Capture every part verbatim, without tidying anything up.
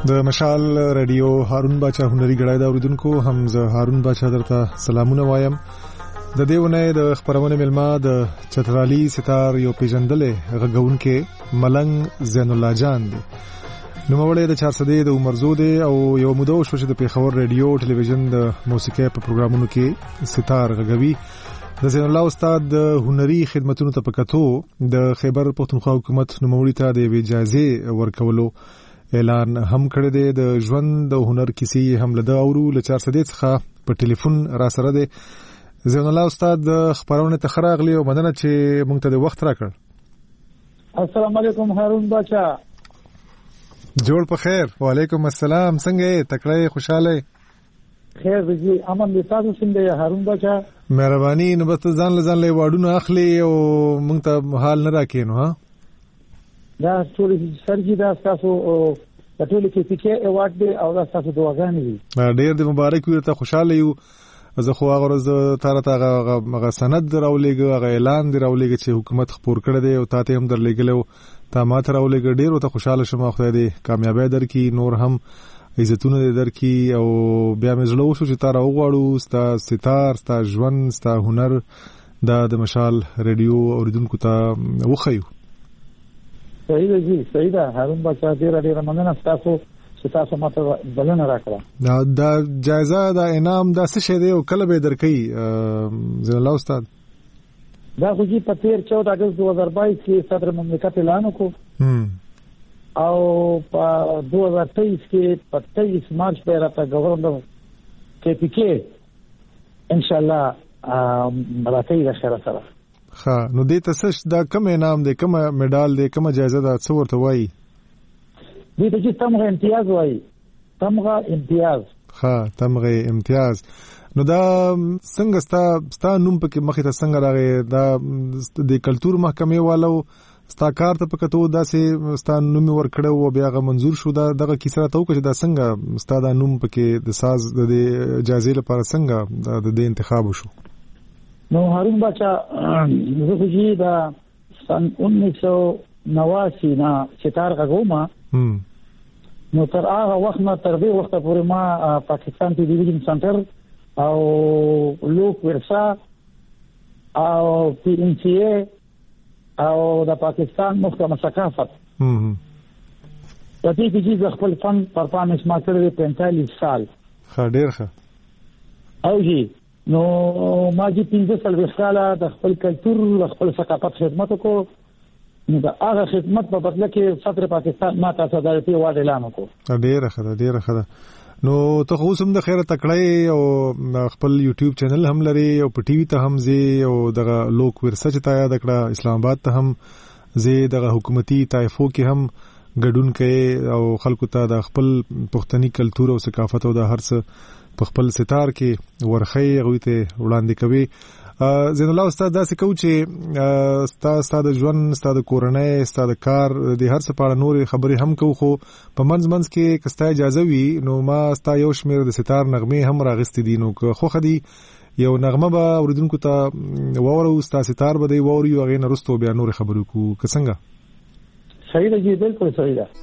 د مشال رادیو هارون باچا هنري غړای دا اوریدونکو هم زه هارون باچا درته سلامونه وایم. د دیونه د خبرونه ملما د چترالي ستار یو پیژندلې غږونکې ملنګ زین الله جان دی. نو مولې د چار سده د عمر زو دی او یو مودو شو چې د پیښور رادیو ټلویزیون د موسیقي په پروګرامونو کې ستار غږوي. د زین الله استاد د هنري خدماتونو ته پکاتو د خیبر پښتونخوا حکومت نو مولې ته د اجازه ورکولو اعلان هم کړی دی. د ژوند د هنر کیسې هم لده اورو له چار سده څخه په ټلیفون را سره دی. زین الله استاد خبرونه ته خراغلی او مدنه چې مونږ ته د وخت راکړ. السلام علیکم هارون باچا. جوړ په خیر. وعلیکم السلام. څنګه تکړه خوشاله خیر دې امن دې تاسو څنګه هارون باچا؟ مهرباني نو بس ځان له ځان له واډونو اخلي او مونږ ته حال نه راکینو. ها دا ټول سرجی دا تاسو په ټول کې پکې ایوارډ دی او دا تاسو دعاګانې دي. ډېر دې مبارک وي. ته خوشاله یو. زه خو هغه ورځ تاره ته هغه سند راولېږه هغه اعلان دی راولېږه چې حکومت خپور کړی دی او تاسو هم درلېږلو تا ماته راولېږه. ډېر ته خوشاله شم. خدای دې کامیابی درکړي نور هم عزتونه دې درکړي او بیا مې زړه وشو چې تا راوغواړو ستا ستار ستا ژوند ستا هنر دا د مشال رادیو اوریدونکو ته وښیو. صحیح دی صحیح ده هارون باچا. ډېره ډېره مننه تاسو چې تاسو ماته بلنه راکړه. دا د جایزه دا انعام دا څه شی دی او کله به درکې زین الله استاد؟ دا خو چې په تیر چودہ اگست دو هزار بائیس کې صدر مملکت اعلان وکړ او په دو هزار تیئیس کې په تیئیس مارچ په راته گورنر کې پی کې ان شاء الله راته د خیر سره. ها نو دې تاسو دا کوم انعام دی کوم میډال دی کوم جایزه ده څه ورته وایي؟ دې ته چې تمغه امتیاز وایي. تمغه امتیاز. ها تمغه امتیاز. نو دا څنګه ستا ستا نوم پکې مخې ته څنګه راغی؟ دا د کلتور محکمې والو ستا کار ته پکتو داسې ستا نوم ورکړو او بیا غو منزور شو. دا دغه کیسه راته وکړه دا څنګه ستا دا نوم پکې د ساز د اجازه لپاره څنګه د انتخاب وشو؟ نو هارون باچا زه خو چې دا سن انیس سو نواسی نه ستار غوما نو تر هغه وخت نه تر دې وخت پورې ما پاکستان ټلویزیون سنټر او لوک ورسا او پی ان سی ای او د پاکستان محکمه ثقافت په دې کې چې خپل فن پرفارمنس ما کړی پینتالیس سال. ښه ډېر ښه. او جی نو ما چې پنځه څلوېښت کاله د خپل کلتور د خپل ثقافت خدمت وکړو. نو دا هغه خدمت په بدله کې صدر پاکستان ما ته صدارتي ایوارډ اعلان وکړ. ډېره ښه ده ډېره ښه ده. نو ته خو اوس هم د خیره تکړه او خپل یوټیوب چینل هم لري او په ټي وي ته هم ځې او دغه لوک ورسه چې تا یاد کړه اسلام آباد ته هم ځې دغه حکومتي طایفو کې هم ګډون کوي او خلکو ته د خپل پښتني کلتور او ثقافت او د هر څه په خپل ستار کې ورخی غوي ته وړاندې کوي. زین الله استاد داسې کو چې ستا ستا د ژوند ستا د کورنۍ ستا د کار د هر څه په اړه نور خبرې هم کو خو په منځ منځ کې کستا اجازه وي نو ما ستا یو شمیر د ستار نغمه هم راغستې دي نو خو خدي یو نغمه به اوریدونکو ته وورو ستا ستار به دی ووري او غي نرستو بیا نور خبرو کو څنګه؟ صحیح دی بالکل صحیح ده.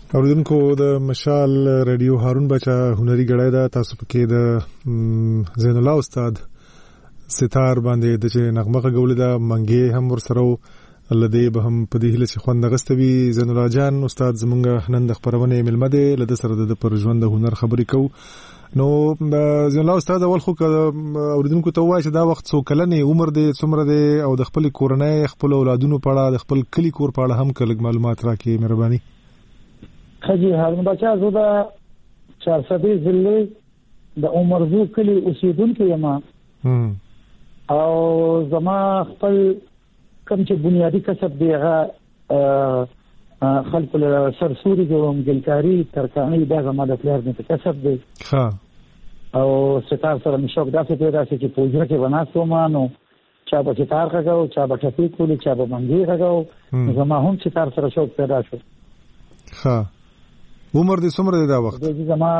اوریدونکو د مشال رادیو هارون بچا هنري غړای دا تاسو پکې د زین الله استاد ستار باندې د نغمه غولې دا منګي هم ورسره لدې به هم په دې هله چې خوند غستوي. زین الله جان استاد زمونږ نن د خبرونه ملمده لده سره د پر ژوند د هنر خبرې کو. نو زین الله استاد اول خو اوریدونکو ته وایي چې دا وخت څو کلنې عمر دی څومره دی او د خپل کورنۍ خپل اولادونو په اړه د خپل کلی کور په اړه هم کله معلومات راکړي مهرباني. خجی هارون بچا زه دا چارسدی ضلع د عمرزو کلی اوسیدونکو یم او زما خپل کوم چې بنیادی کسب دی هغه خلق له سرسوري جوړوم ګلکاری ترکانی دا زما د پلار نه کسب دی ها او ستار سره مشوق داسې پیدا شي چې پوجره کې وناسو مانو چا به ستار کاغو چا به ټپی کولی چا به منګي کاغو زما هم ستار سره شوق پیدا شو. ها عمر دې څومره دی دا وخت؟ زما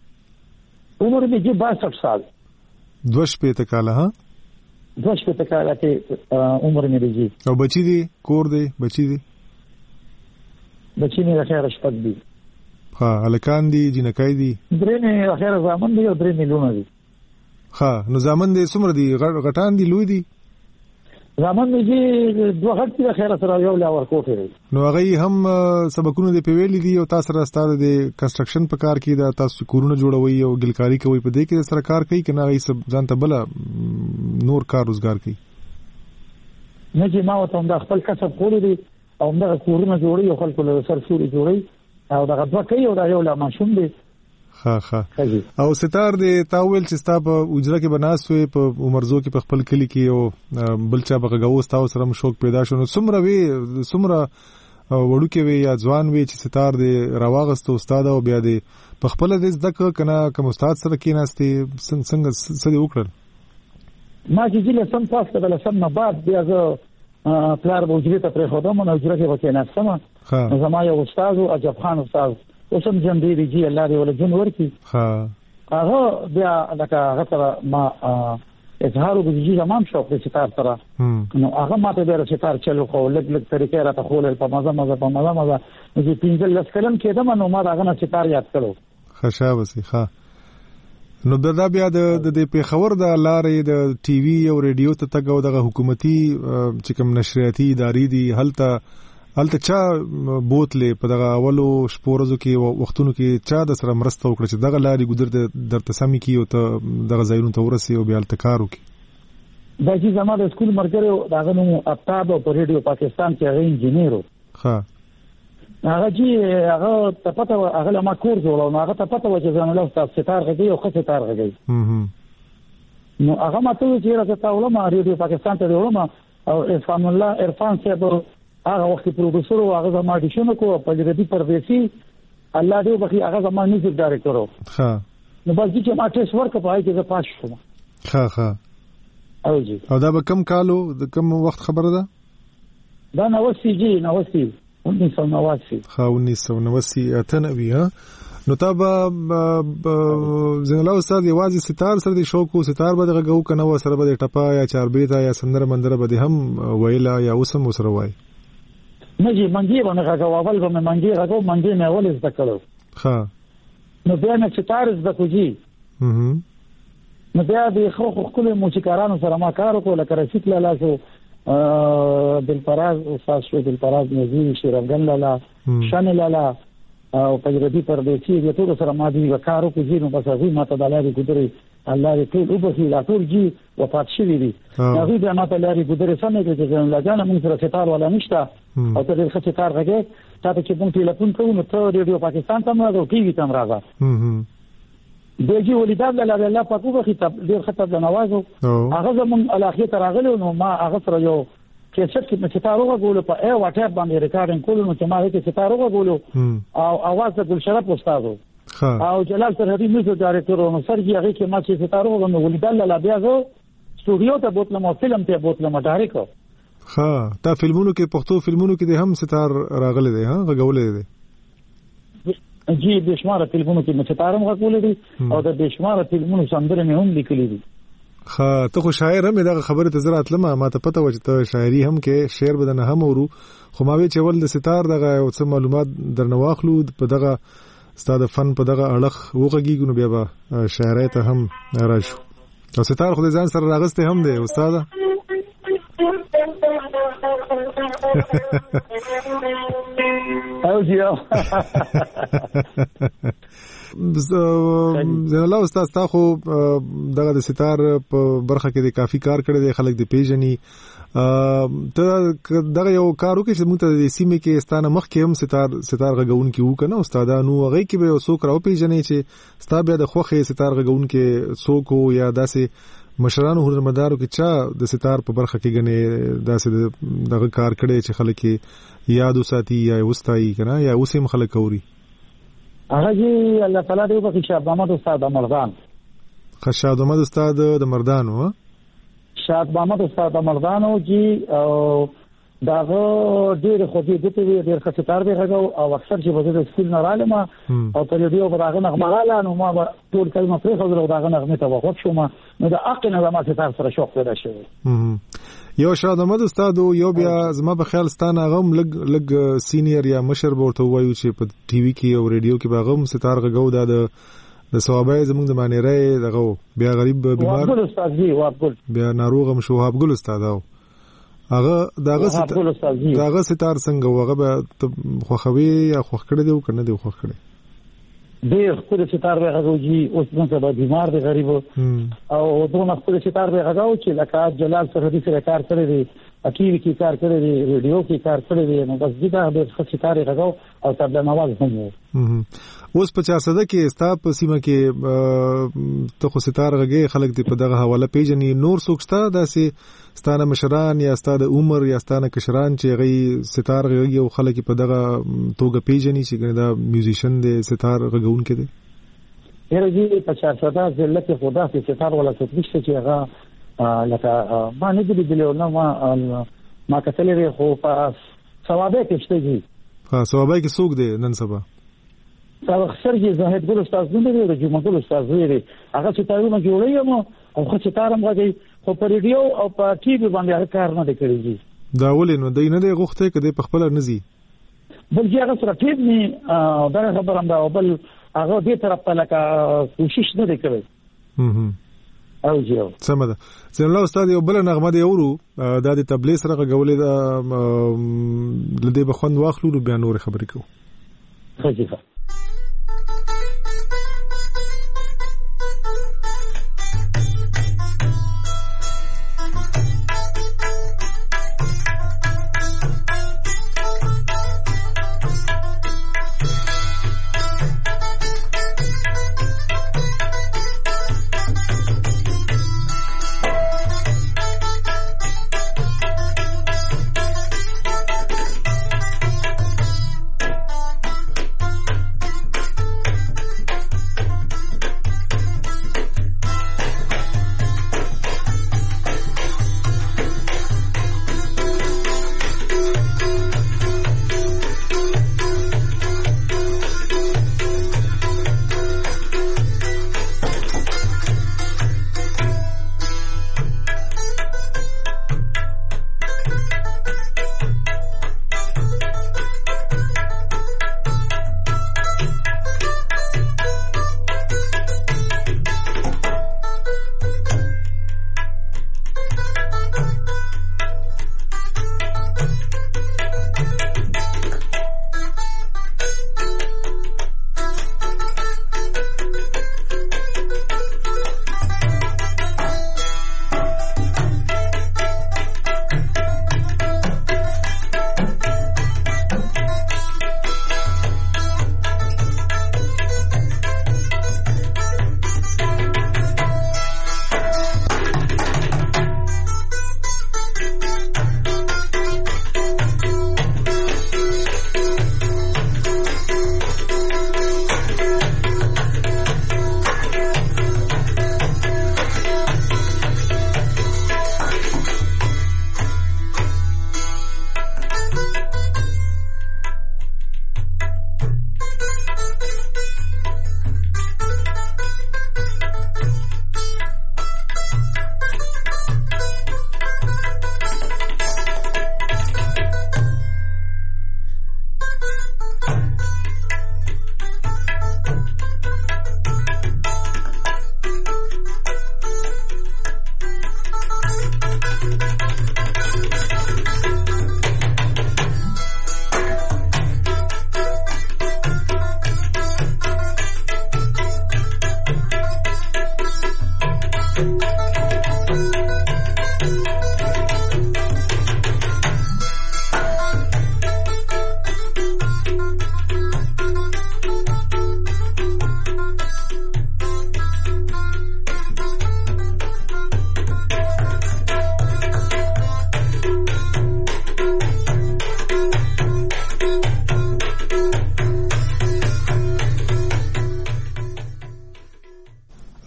عمر دې باسठ سال. دوش پېته کاله ها؟ دوش پېته کاله کې عمر مې دی. او بچی دی کور دی بچی دی؟ بچی مې خیر شپږ دی. ها الکان دی جنکای دی؟ درې مې خیر زامن دی او درې مې لونه دی. ها نو زامن دې څومره دی غټان دی لوی دی؟ زمان میږي دوه غټ دي خیره سره یو لا ورکوټه دی. نو هغه هم سبقونه د پیویل دي او تاسو سره ستاره د کنستراکشن په کار کې د تاسو کورونه جوړوي او ګلکاری کوي په دې کې سره کار کوي کنه هغه سب ځان ته بل نور کار روزګار کوي. نه چې ما وته د خپل کسب کولې دي او موږ کورونه جوړي او خلکو له سرسوري جوړي او دا غوډه کوي او دا یو لا ماشوم دی. ها ها او ستار دې تاویل چې ستا په اجره کې بناسوي په عمرزو کې په خپل کلی کې او بلچا بغاوس تاسو سره مشوق پیدا شو. نو څومره وی څومره وړو کې وی یا ځوان وی چې ستار دې راواغستو استاد او بیا دې په خپل دې زده کنه کوم استاد سره کې ناستې څنګه څه وکړل؟ ما چې ځله سم پاس کړل سم نه بعد بیا زه پلار بوجري ته پرې خدام نو اجره کې وکړ ناستم. زما یو استاد او اجب خان استاد اوسم جن دی دی الله دې ول جن ورکی. ها هغه بیا لکه هغه سره ما اظهار وکړي زمام شوق دې ستار سره نو هغه ماته ډېر ستار چلو خو لګ لګ طریقې راته خول په مزه مزه په مزه مزه چې پینځل لس کلم کېدم نو ما هغه نه ستار یاد کړو. خشا وسی ها نو دا بیا د د پیښور د لارې د ټي وي او ریډیو ته تګو د حکومتي چې کوم نشریاتي ادارې دي هلته هلته چا بوتلې په دغه اولو شپورزو کې وختونو کې چا د سره مرسته وکړه چې دغه لارې ګذر درته سمې کی او ته دغه ځایونو ته ورسې او بیا هلته کار وکړي؟ دا چې زما د سکول مرګره دغه نوم افتاب او په ریډیو پاکستان کې هغه انجینیر ها هغه چې هغه ته پته هغه ما کور جوړاو نو هغه ته پته و چې زما له استاد ستار غږی او خو ستار غږی نو هغه ماته چې راځه تاوله ما ریډیو پاکستان ته وړم او عرفان الله عرفان صاحب هغه وخت پروډوسر او هغه زما اډیشن کو په دې پردیسي الله دې وبخي هغه زما میوزیک ډایرکټر و. ها نو بس چې ما ټیسټ ورک په هغه کې پاس شوم. ها ها او جی او دا به کم کالو د کم وخت خبره ده؟ دا نوسی جی نوسی انیس سو نواسی. ها انیس سو نواسی اتنوي. ها نو تا به زین الله استاد یوازې ستار سره د شوق او ستار به دغه غو کنه و سره به ټپا یا چاربیتا یا سندره مندره به هم ویلا یا اوسم وسره وای؟ نه جی منګي باندې راغو اول به منګي راغو منګي نه اول زده کړو. ها نو بیا نه ستار زده کوجی. هم نو بیا د خو خپل موسیقارانو سره ما کار وکړ لکه رشید لالا شو دلپراز استاد شو دلپراز نذیر شیرغن لالا شان لالا او پجردی پردیسی د ټول سره ما دی وکارو کوجی نو بس هغه ماته د لاري ګذري الله دې ټول وبخي لا ټول جی وفات شوی دي. هغه د ماته لاري ګذري سمې کې چې نه لګانه موږ سره ستار ولا نشته او ته دې ښه ستار غږی تاسو چې موږ ټلیفون کوو نو ته ریډیو پاکستان ته موږ او ټي وي ته راځه. هم دغه ولیدات له الله پاک وبخي ډېر خطر د نوازو هغه زمون الاخیه تر راغلی نو ما هغه سره یو کیسټ کې ستاره غوړو په ای واټر باندې ریکارډینګ کولو نو چې ما هغه ستاره غوړو او اواز د ګلشرف استادو او جلال سرحدي میوزیک ډایرکټر نو سرګي هغه کې ما چې ستاره غوړو ولیدل له بیا زه سټوډیو ته بوتلم او فلم ته بوتلم ډایرکټ. ها تا فلمونو کې پښتو فلمونو کې هم ستار راغلي دي ها غوړولې دي جی بشمار فلمونو کې ستاره غوړولې دي او د بشمار فلمونو سندره مې هم لیکلې دي. خا ته خو شاعر هم دا خبره ته زرات لمه ما ته پته و چې ته شاعري هم کې شعر بدنه هم ورو خو ما وی چې ول د ستار دغه او څه معلومات درنه واخلو په دغه ستاد فن په دغه اړخ وګږي نو بیا به شاعرۍ ته هم راشو او ستار خو ځان سره راغسته هم دی استاد او یو زه الله استاد تاسو دغه د ستار په برخه کې د کافي کار کړی دی خلک د پیژني ته دغه یو کار وکړي چې موږ ته د سیمې کې ستانه مخ کې هم ستار ستار غږون کې وکنه استادانو هغه کې به څوک راو پیژنې چې ستا بیا د خوخه ستار غږون کې څوک یا داسې مشرانو هنرمندانو کې چا د ستار په برخه کې غنې داسې دغه کار کړي چې خلک یاد وساتي یا وستایي کنه یا اوسم خلک اوري هغه جی الله تعالی دې په شاه محمد استاد مردان خشاد محمد استاد د مردانو شاه محمد استاد مردانو جی او داغه ډېر خو دې دته ډېر خطر دی هغه او اکثر چې په دې سکول نه رالم او په دې یو داغه نغمه نو ما ټول کلمه پرې خو داغه نغمه ته وخت شوم نو د اقل نه ما ستاسو سره شوق پیدا شوی یو شاه محمد استاد یو بیا زما په خیال ستانه غم لګ لګ سینیئر یا مشر ورته وایو چې په ټي وي کې او ریډیو کې باغم ستار غو دا د د ثوابای زموږ د معنی رې دغه بیا غریب بیمار وابګل استاد جی وابګل بیا ناروغ هم شو وابګل استاد او هغه داغه داغه ستار څنګه هغه به خوخوي یا خوخ کړی دی او کنه دی خوخ کړی ډېر خپل ستار به غوږی اوس څنګه به بیمار دی غریب او دوه خپل ستار به غاو چې لکه جلال سرحدي سره کار کړی دی اکیل کې کار کړی دی ریډیو کې کار کړی دی نو بس دا به ستار غاو او تبله نواز هم اوس په چارسده کې ستا په سیمه کې ته خو ستار غږی خلک دی په دغه حواله پیژني نور سوکستا داسې ستانه مشران یا ستاده عمر یا ستانه کشران چې غي ستار غږی او خلک په دغه توګه پیژني چې دا میوزیشن دی ستار غږون کې دی هر جی په چارسده ځل کې خدا سي ستار ولا څه نشته چې هغه لکه ما نه دی دی نو ما ما کتلې خو په ثوابه کې شته جی ها ثوابه کې څوک دی نن سبا دا اکثر چې زاهد ګل استاد نه دی د جمعه ګل استاد دی هغه چې تاسو جوړی مو او خو چې تارم غږی خو په ریډیو او په ټي وي باندې کار نه کوي دا ولې نو دای نه دی غوښته کده په خپل نزي بل چې هغه سره ټیپ نه دا خبر هم دا بل هغه دې طرف ته لکه کوشش نه کوي هم او جو سم ده زين الله استاد یو بل نغمه دی اورو د دې تبلیغ سره غولې د لدی بخوند واخلو بیا نور خبرې کوو خجيفه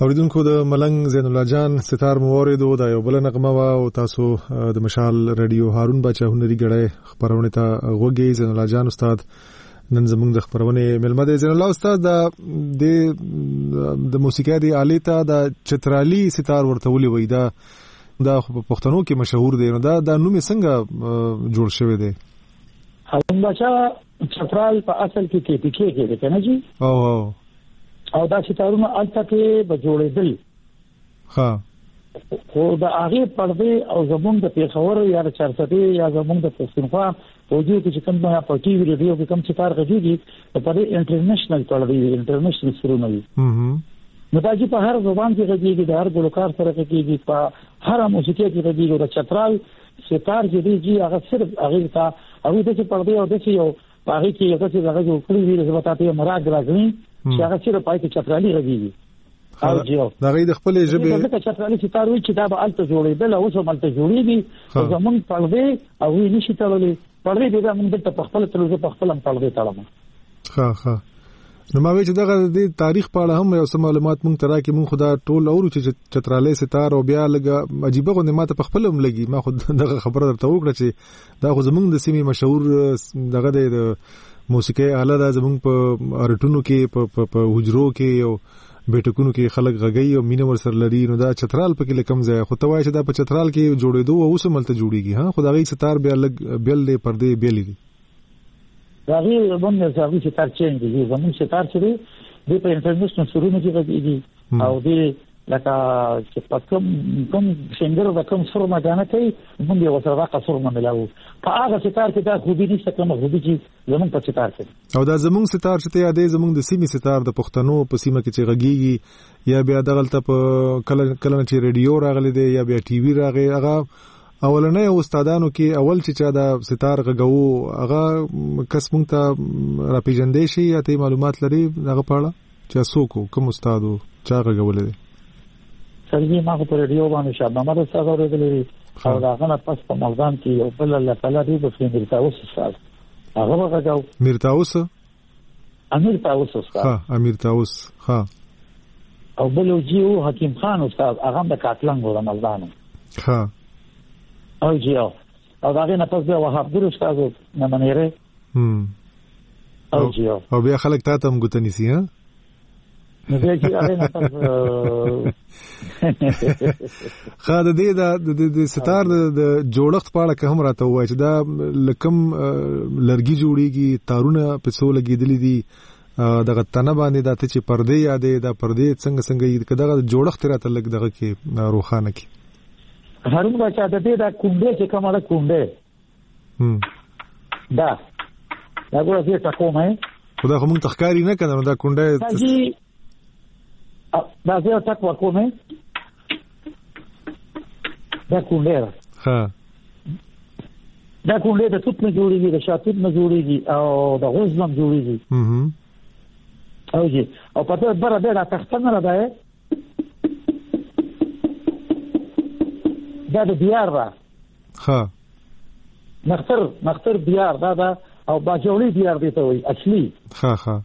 اوریدونکو د ملنګ زین الله جان ستار موریدو دا یو بل نغمه وا او تاسو د مشال رادیو هارون بچا هنري غړې خبرونه ته غوږی زین الله جان استاد نن زموږ د خبرونه ملمه دی. زین الله استاد د د موسیقي دی آلیته د چترالی ستار ورته ولي وای دا دا په پښتنو کې مشهور دی نو دا د نوم څنګه جوړ شوی دی؟ هارون بچا چترال په اصل کې کې پکې کې دی کنه جی او او او دا ستارونه الته کې به جوړېدل. ها خو دا هغه پردې او زمونږ د پیښور یا د چارسدي یا زمونږ د پښتونخوا په دې کې چې کوم په پټي ویډیو کې کوم څه کار غږیږي په دې انټرنیشنل پردې انټرنیشنل سرونه وي. نو دا چې په هر زبان کې غږیږي د هر ګلوکار سره غږیږي په هر موسیقي کې غږیږي. د چترال ستار چې دی هغه صرف هغه تا هغه د پردې او د یو هغه کې یو څه هغه جوړ کړی وي زما ته مراد راځي چې هغه چې په پای کې چترالي غږیږي. او جیو دا غي د خپل ژبه د چترالي ستار وی چې دا به الته جوړېدل او اوس هم الته جوړېږي او زمونږ پردې او وی نشي تړلې پردې دا موږ ته په خپل تلوزه په خپل هم پردې تړم. ها ها نو ما وی چې دغه د تاریخ په اړه هم یو څه معلومات مونږ ترا کې مونږ خدا ټول اورو چې چترالي ستار او بیا لګه عجیبه غو نه ماته په خپل هم لګي. ما خود دغه خبره درته وکړه چې دا خو زمونږ د سیمې مشهور دغه د موسیقي آله ده زمونږ په ارټونو کې په حجرو کې او بیٹکونو کې خلک غږی او مینه ور سره لري. نو دا چترال په کې لکم ځای خو ته وایې چې دا په چترال کې جوړېدو او اوس ملته جوړیږي. ها خدای ستار بیا لګ بیل دی پردې بیل دي دا غي باندې ځاوي ستار چینج دي زموږ ستار چې دی په انټرنیشنل سرونه کې غږیږي او دی لکه چې په کوم کوم څنګه دا کوم سرونه غانه کوي موږ یو سره واقع سرونه ملاو په هغه ستار کې دا خوبي نشته کوم خوبي چې زموږ په ستار کې او دا زموږ ستار چې ته یادې زموږ د سیمې ستار د پښتنو په سیمه کې چې غږیږي یا بیا دغلته په کله کله چې ریډیو راغلی دی یا بیا ټي وي راغی هغه اولنې استادانو کې اول چې چا دا ستار غږو هغه کس مونږ ته را پیژندې شي یا ته معلومات لري هغه پاړه چې څوک کوم استادو چا غږولې دي؟ سړي ما په ریډیو باندې شابه ما د ساده ورغلې او دا غنه پس په ملګان کې یو بل له پلا دی په فین میرتاوس استاد هغه غږاو میرتاوس امیر تاوس استاد ها امیر تاوس ها او بل جیو حکیم خان استاد هغه د کاتلنګ ور ملګان ها او جیو او دا غنه پس د وهاب ګر استاد نه منیره هم او جیو او بیا خلک ته تم ګوتنی سي ها نو به چې هغه نه پس خا د دې د ستار د جوړښت په اړه کوم راته وای چې دا لکم لرګي جوړیږي تارونه په څو لګیدلې دي دغه تنه باندې د ته چې پردې یادې دا پردې څنګه څنګه دغه جوړښت راته لګ دغه کې روخانه کې هرڅه بچا د دې دا کومبه چې کومه کومبه هم دا دا ګوره دې تاسو مې خدای خو مونږ تخکاری نه کړو دا کونډه دا زه تاسو کومه دا کومبه ها دا کومبه د توپ نه جوړیږي د شاتوب نه جوړیږي او د غوز نه جوړیږي هم او جی او پته بره به دا تخته نه راځي دا د بیار را ها نختر نختر بیار دا دا او باجوړي بیار دی ته وي اصلي ها ها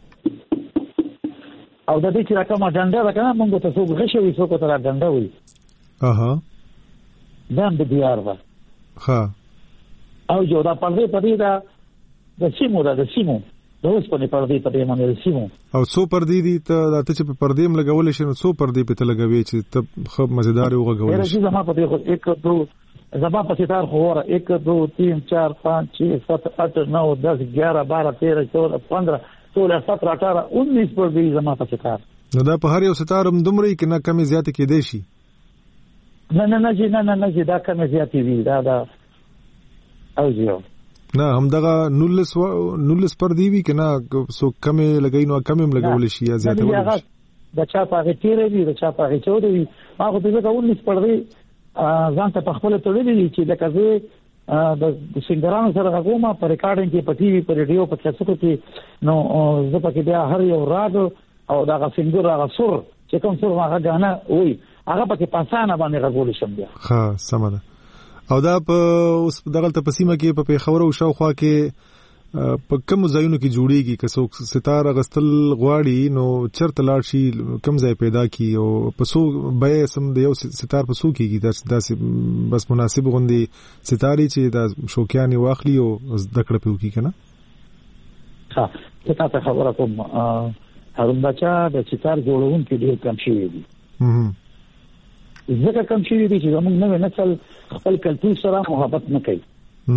او د دې چې راکمه ډنډه راکنه موږ ته څو غشوي څو ته را ډنډه وي اها دا د بیار را ها او جو دا پردې پردې دا د سیمو دا د سیمو د اوس په پردې پردې باندې د سیمو او څو پردې دي ته ته چې په پردې م لګول شي نو څو پردې په ته لګوي چې ته خو مزیدار یو غوړ شي زما په دې خو یک دو زما په ستار خو ور یک دو تین چار پانچ چھ سات آٹھ نو دس گیارہ بارہ تیرہ چودہ پندرہ سولہ سترہ اٹھارہ انیس پر دی زما په ستار نو دا په هر یو ستار هم دومره کې نه کمی زیات کې دی شي نه نه نه جی نه نه نه دا کمی زیات وی دا دا او جیو نه هم دغه نولس نولس پر دی وی کنه سو کمی لګای نو کمی هم لګول شي یا زیات ول شي دا چا پاغه تیرې دی دا چا پاغه چودې وی ما خو دغه انیس پر دی ځان ته په خپل تړلې چې لکه زه د سنگرانو سره غوما پر ریکارډینګ کې په ټي وي پر ریډیو په کیسټو کې نو زه پکې بیا هر یو راډ او دا سنگر هغه سر چې کوم سر هغه غانا وي هغه پکې پاسانه باندې غوول شم بیا ها سمه ده او دا په اوس دغه ته پسیمه کې په پیښور او شاوخوا کې په کوم ځایونو کې جوړیږي که څوک ستاره غستل غواړي نو چرته لاړ شي کوم ځای پیدا کی او په څو به سم د یو ستار په څو کېږي داسې بس مناسب غوندي ستاري چې د شوقیان واخلي او زده کړه پیو کی کنه. ها څه تاسو خبره کوم هارون بچا د ستار جوړون کې ډیر کم شي دي. ځکه کم شي دي چې موږ نو نسل خپل کلتور سره محبت نه کوي.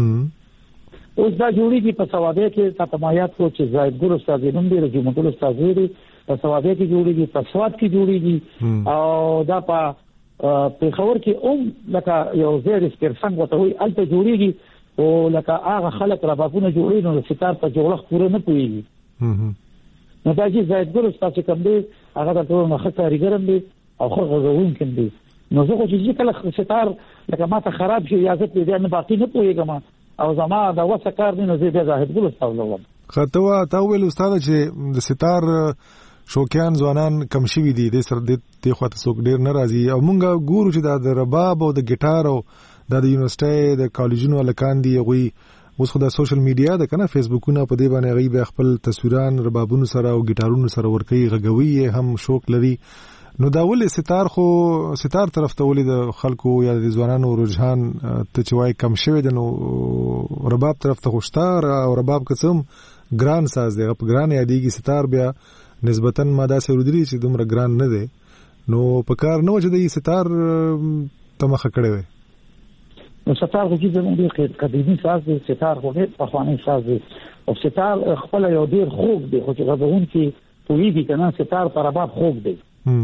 اوس دا جوړیږي په سوادیه کې تاسو مایات کو چې زاید ګور استاد نوم دی رجمت ال استاد دی په سوادیه کې جوړیږي په سواد کې جوړیږي او دا په پیښور کې اوم لکه یو زیر سپیرسنګ وته وي الته جوړیږي او لکه هغه خلک را باپونه جوړي نو ستار په جوړښت پوره نه پويږي. نو دا چې زاید ګور استاد چې کوم دی هغه د ټول مخه کاریګرم دی او خو غوون کوم دی نو زه خو چې کله ستار لکه ماته خراب شي یا زه دې نه باقی نه پويګم او زما دا وسه کار دی نو زه به زاهد ګل استاد لوم. خطوه تا ویل استاد چې د ستار شوقیان ځوانان کم شوي دي د سر د خواته څوک ډیر ناراضي او مونږ ګورو چې د رباب او د ګټار او د یونیورسيټي د کالجونو لکان دي غوي اوس خو د سوشل میډیا د کنه فیسبوکونه په دې باندې غي به خپل تصویران ربابونو سره او ګټارونو سره ورکي غږوي هم شوق لري. نو دا ولې ستار خو ستار طرف ته ولې د خلکو یا د ځوانانو رجحان ته چوي کم شوی د نو رباب طرف ته خوشتار او رباب قسم ګران ساز دی په ګران یادېږي ستار بیا نسبتا ماده سره ودري چې دومره ګران نه دی نو په کار نه وجه د ستار تمخه کړی وي. نو ستار خو چې زموږ د قدیمی ساز دی ستار خو ډېر پخوانی ساز دی او ستار خپل یو ډېر خوږ دی خو چې غوون کې پوېږي کنه ستار پر رباب خوږ دی.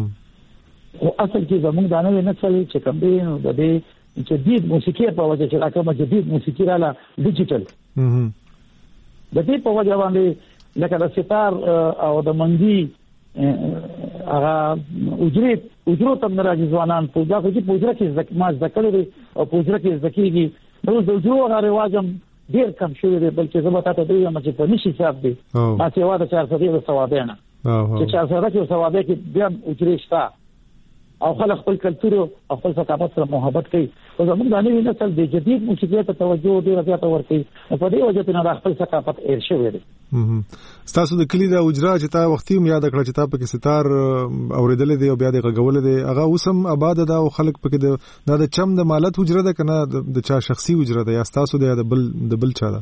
او اصل کې زموږ د نوې نسل چې کوم دی نو د دې جدید موسیقي په وجه چې راکمه جدید موسیقي رااله ډیجیټل د دې په وجه باندې لکه د ستار او د منګي هغه اجرت اجرت هم راځي ځوانان په دا کې په اجرت کې ځکه ما ذکر لري او په اجرت کې ځکهږي نو د اجرت هغه رواجم ډیر کم شوی دی بلکې زما ته د یو مچ په نشي حساب دی ما چې واده چار سدي د ثوابونه چې چار سره کې ثوابه کې بیا اجرت شتا او خلک خپل کلتور او خپل ثقافت سره محبت کوي او زموږ د نوې نسل د جدید موسیقي ته توجه ډیره زیاته ورکوي او په دې وجه نه خپل ثقافت هیر شوی دی. تاسو د کلی د اجرا چې تا وختي هم یاد کړ چې تا په کې ستار اوریدل دی او بیا د غول دی هغه اوسم آباد ده او خلک په کې د چم د مالت اجرا ده کنه د چا شخصي اجرا ده یا تاسو د بل د بل چا ده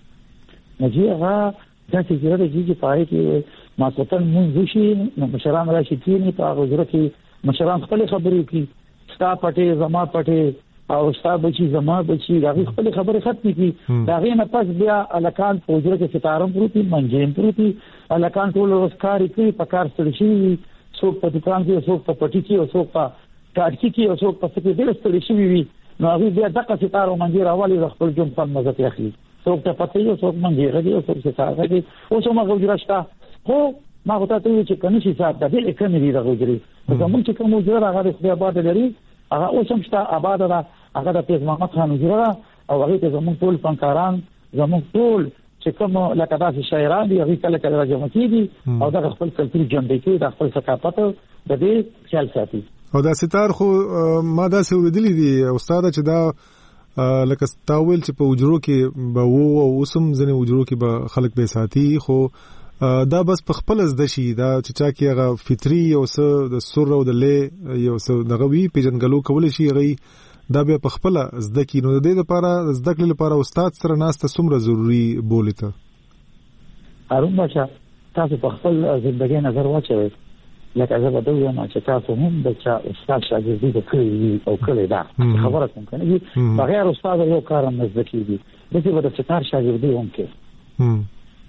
نجي هغه د چې اجرا د جیږي پای کې ما کوتن مونږ شي نو مشران راشي کینی په اجرا کې مشران خپل خبرې کوي ستا پټه زما پټه او ستا بچي زما بچي دا خپل خبرې ختمي کوي دا غي نه پس بیا الکان پوجره کې ستارم پروتي منجیم پروتي الکان ټول روزګاری کوي په کار ستړي شي څوک په دکان کې څوک په پټي کې څوک په کارکی کې څوک په څه کې ډېر ستړي شي وي نو هغه بیا دغه ستارو منجیر حواله د خپل جون په مزه کې اخلي څوک ته پته یو څوک منجیر دی څوک ستاره دی او څوک ما ګوجرا شتا خو ما غوته ته چې کني شي صاحب د دې کمی دی دغه زمون چې کوم وزیر هغه د خپل آباد لري هغه اوسم شته آباد را هغه د پیغمبر محمد خان وزیر او هغه ته زمون ټول فنکاران زمون ټول چې کوم لکه تاسو شاعران دي هغه کله کله راځي کیږي او د خپل کلتور جنبې کې د خپل ثقافت د دې خیال ساتي او دا ستار خو ما دا سوریدلی دي استاد چې دا لکه تاویل چې په وجرو کې به وو او اوسم ځنه وجرو کې به خلک به ساتي خو دا بس په خپل زده شي دا چې چا کې هغه فطري او څه د سر او د لې یو څه دغه وی پیژنګلو کول شي غي دا به په خپل زده کې نو د دې لپاره زده کړې لپاره استاد سره ناسته څومره ضروری بولته. هارون بچا تاسو په خپل ژوندۍ نظر واچوي لکه زه به دوی ما چې تاسو هم د چا استاد شاګردي د کړی او کړی دا خبره کوم کنه بغیر استاد یو کار نه زده کیږي دغه به د ستار شاګردي هم کوي.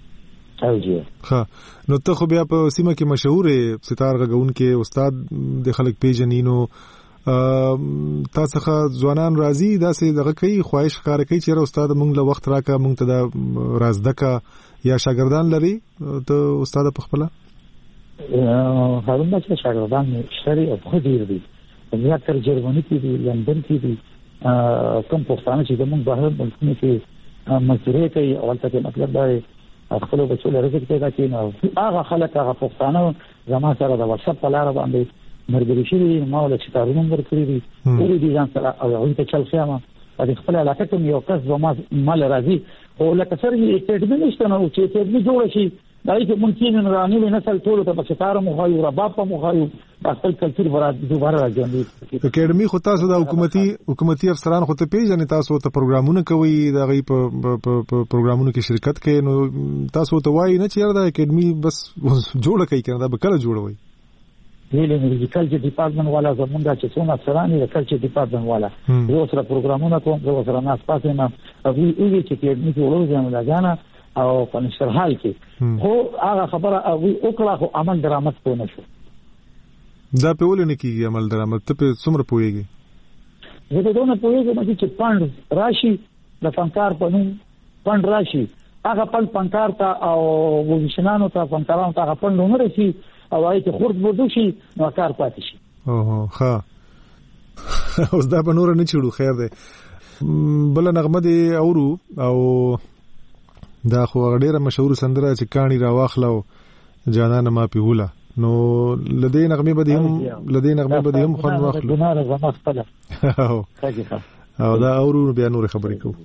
ها نو ته خو بیا په سیمه کې مشهور ستار غون کې استاد د خلک پیژنینو تاسو ښه ځوانان راضي دا سه دغه کوي خواهش ښکار کوي چې استاد مونږ له وخت راکا مونږ ته د رازدکا یا شاګردان لري ته استاد په خپل هارون بچا شاګردان شری او خو ډیر دي بیا تر جرمني کې دي لندن کې دي کوم پښتانه چې موږ بهر ملکونو کې مزدوري کوي او تل مطلب دا خپل بچو لري چې پیدا کین او هغه خلک هغه پښتانه زما سره د واتس اپ په لار باندې مرګري شي ما ول چې تاسو نمبر کړی دي ټول دي ځان سره او هغه ته چل خیامه د خپل علاقه کې یو کس زما مال راځي او لکه سره اکیډمي نشته نو چې اکیډمي جوړ شي دای چې ممکن نه رانیو نسل ټول ته بچتار مو خایو رباب په مو خایو خپل کلچر برات دوباره راځي. اکیډمي خو تاسو د حکومتي حکومتي افسران خو ته پیژنې، تاسو ته پروګرامونه کوي، د غي په پروګرامونو کې شرکت کوي، نو تاسو ته وایي نه چې یاره د اکیډمي بس جوړه کوي کنه دا به کله جوړوي؟ ویلې نه د کلچر ډپارټمنټ والا زمونږ چې څونه افسران دي د کلچر ډپارټمنټ والا یو سره پروګرامونه کوم یو سره ناس پاتې نه او وی چې اکیډمي جوړول ځنه لګانا او په نشرحال کې خو هغه خبره او وکړه خو عمل درآمد کو نه شو. دا په ولې نه کیږي عمل درآمد؟ ته په څومره پوهیږي؟ زه ته دونه پوهیږم چې پاند راشي د فنکار په نوم پاند راشي هغه پاند فنکار ته او وښنانو ته فنکارانو ته هغه پاند نه رسي او هغه ته خرد بودو شي نو کار پاتې شي. اوه ها اوس دا په نور نه چړو. خیر دی، بل نغمه دی اورو او دا خو ډیره مشهور سندره چې کانی را واخلو جانان ما پیولا، نو لدی نغمه بده هم لدی نغمه بده هم خوان واخلو او دا اورو بیا نور خبرې کوو.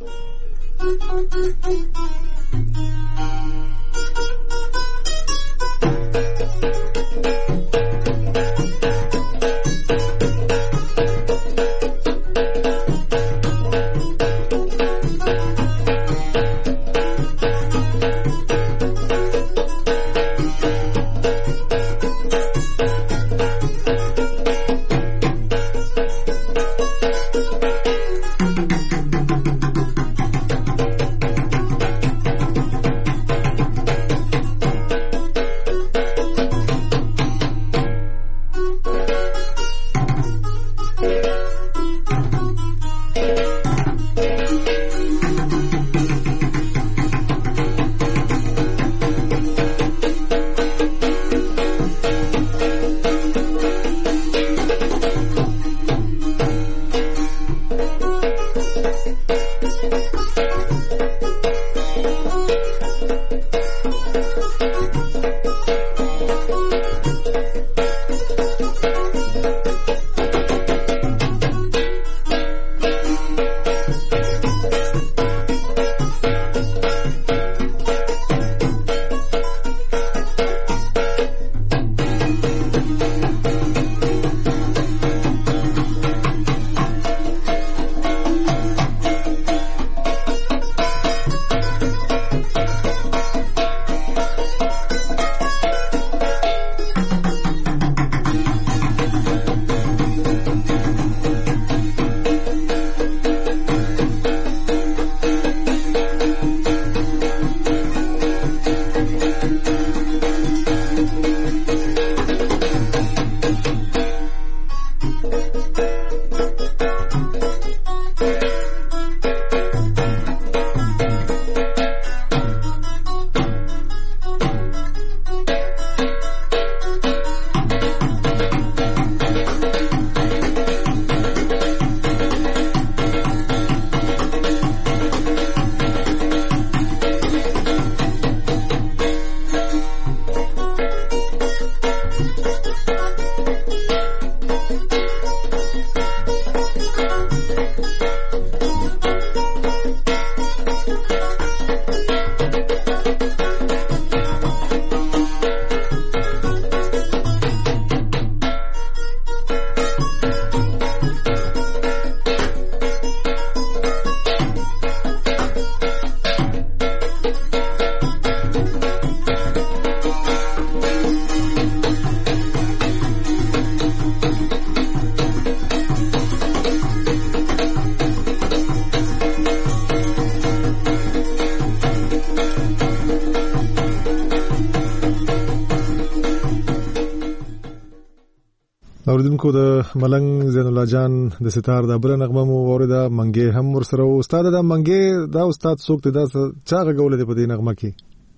اوریدونکو د ملنګ زین الله جان د ستار د بل نغمه مو اوریدا منګي هم ورسره استاد د منګي دا استاد څوک دا چا غول دی په دې نغمه کې؟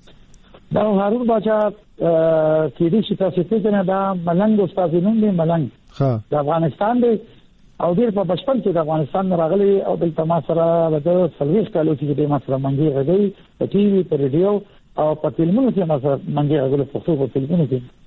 دا هارون بچا کې دې چې تاسو ته نه دا ملنګ استاد نوم دی ملنګ ها د افغانستان دی او ډیر په بچپن کې د افغانستان راغلی او د تما سره د سرویس کالو کې د مسره منګي غږی په ټي وي په ریډیو او په فلمونو کې مسره منګي غږل په څو په فلمونو کې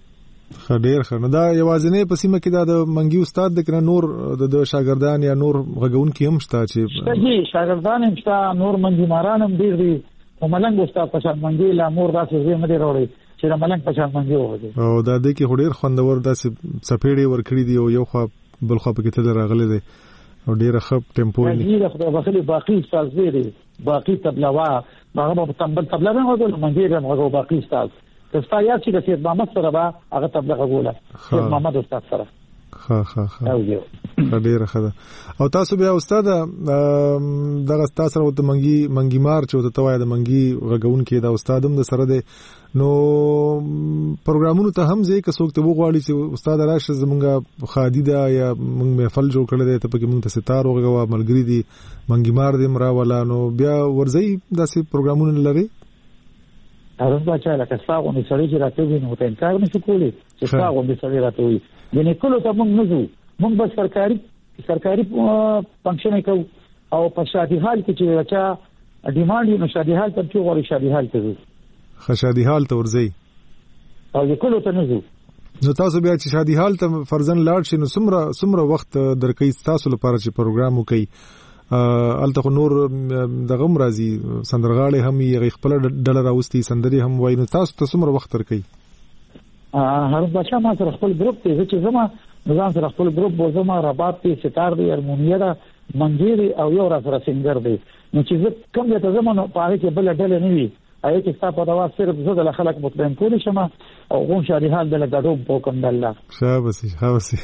خډیر خنه دا یوازینې په سیمه کې دا د منګي استاد د کنه نور د شاګردان یا نور غږون کې هم شته چې شته شاګردان هم شته نور منګي ماران هم ډیر دي او ملنګ استاد په شان منګي لا مور داسې زه مده وروړي چې د ملنګ په شان منګي وځي او دا د کې خډیر خوندور داسې سپېړې ورکړي دي او یو خو بل خو په کې تل راغلي دي او ډیر خپ ټیمپو نه دی خو بخلي باقي استاد دی باقي تبلوا هغه په تبل تبلا نه وځول منګي هم هغه باقي استاد تاسو یا چې د سید محمد سره به هغه تبلیغ غوله سید محمد استاد سره ها ها ها ډیره ښه ده او تاسو بیا استاد دغه تاسو سره د منګي منګي مار چې ته وایې د منګي غږون کې دا استاد هم د سره دی نو پروګرامونو ته هم ځکه څوک ته وغواړي چې استاد راشه زمونږه خادي دا یا موږ محفل جوړ کړی دی ته پکې موږ ته ستار وغوا ملګری دی منګي مار دی مرا ولا نو بیا ورځي داسې پروګرامونه لري هغه بچا لکه څنګه نو سړی چې راته ویني نو ته انکار نشو کولی چې څنګه نو سړی راته وي یعنی کله ته موږ نزو موږ بس سرکاري سرکاري فنکشن کوو او په شادي حال کې چې بچا ډیماند نو شادي حال ته چې غوړي شادي حال ته خ شادي حال ته ورځي او کله ته نزو نو تاسو بیا چې شادي حال ته فرزن لاړ شي نو سمره سمره وخت درکې تاسو لپاره چې پروګرام وکي الته نور دغه مرضی سندرغاړي هم یې خپل ډله راوستي سندري هم وای نو تاسو ته څومره وخت ترکې هر بچا ما سره خپل ګروپ ته چې زما نظام سره خپل ګروپ بو زما رباط ته ستار دی هارمونیه دا منځيري او یو را سره سنگر دی نو چې کوم ته زما نو پاره کې بل ډله نه وي اې چې تاسو په دوا صرف زه د خلک مطمئن کول شم او غون شاري حال د لګړو په کوم الله شابسي شابسي